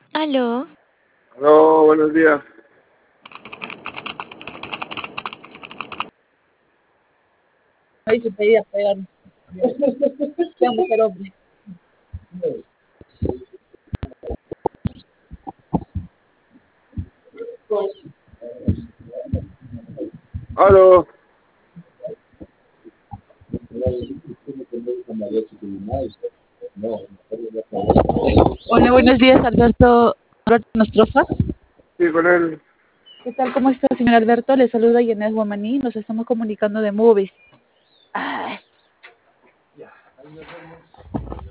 Aló. Aló, buenos días. Ahí se pedía pegar. Sea mujer hombre. Aló. Hola, buenos días, Alberto Nostroza. Sí, con él. ¿Qué tal? ¿Cómo está, señor Alberto? Le saluda Yanez Guamaní. Nos estamos comunicando de Movies.